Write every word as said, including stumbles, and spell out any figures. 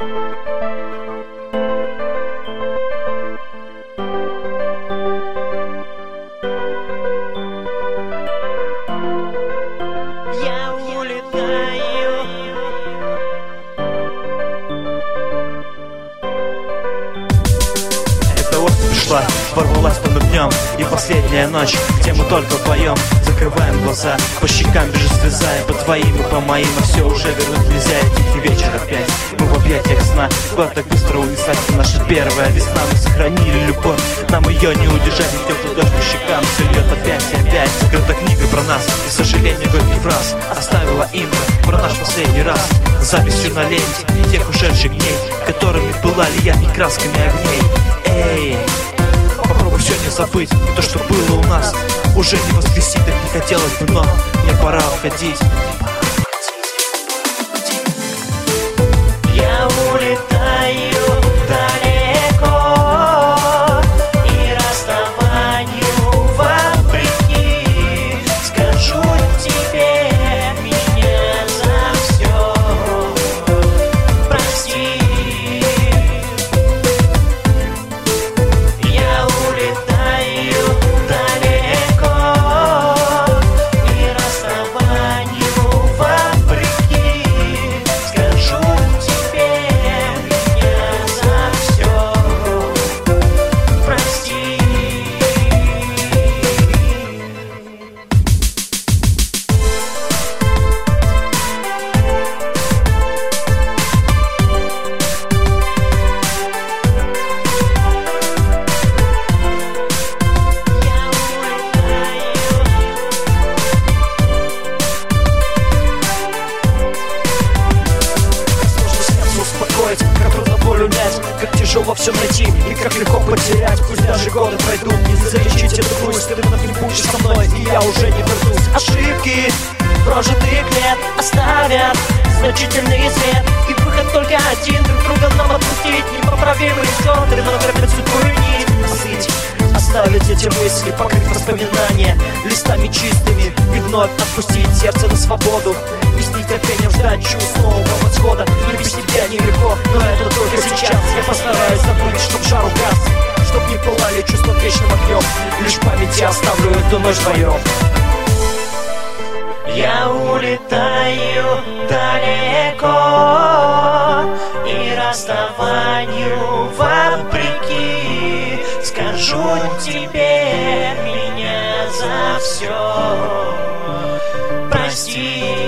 Я улетаю. Эта осень пришла, ворвалась по днем. И последняя ночь, где мы только вдвоем. Закрываем глаза, по щекам бежит слеза. И по твоим, и по моим, а все уже вернуть нельзя. И тихий вечер опять, мы в объятиях сна. Куда так быстро унеслась наша первая весна. Мы сохранили любовь, нам ее не удержать. И теплый дождь по щекам все льет опять и опять. Закрыта книга про нас, и сожаление горьких фраз оставила интро про наш последний раз. Записью на ленте тех ушедших дней, которыми пылали яркими красками огней. Эй, попробуй все не забыть, то, что было у нас, уже не воскресить, так не хотелось бы, но мне пора уходить. Я улетаю далеко, и расставанию вопреки скажу тебе меня за все прости. Я улетаю далеко, и расставанию вопреки скажу тебе меня за все прости. Как трудно боль унять, как тяжело все найти и как легко потерять. Пусть даже годы пройдут, не залечить эту грусть. Ты вновь не будешь со мной, и я уже не вернусь. Ошибки прожитых лет оставят значительный след, и выход только один — друг друга нам отпустить. Непоправимые исходы, но терпят судьбу и нить. Осыть, оставить эти мысли, покрыть воспоминания листами чистыми и вновь отпустить сердце на свободу. И с нетерпением ждать чувств нового восхода. Но без тебя нелегко, но это только сейчас. Я постараюсь забыть, чтоб жар угас, чтоб не пылали чувства вечным огнем. Лишь в памяти оставлю эту ночь вдвоем. Я улетаю далеко, и расставанию вопреки скажу тебе меня за все прости.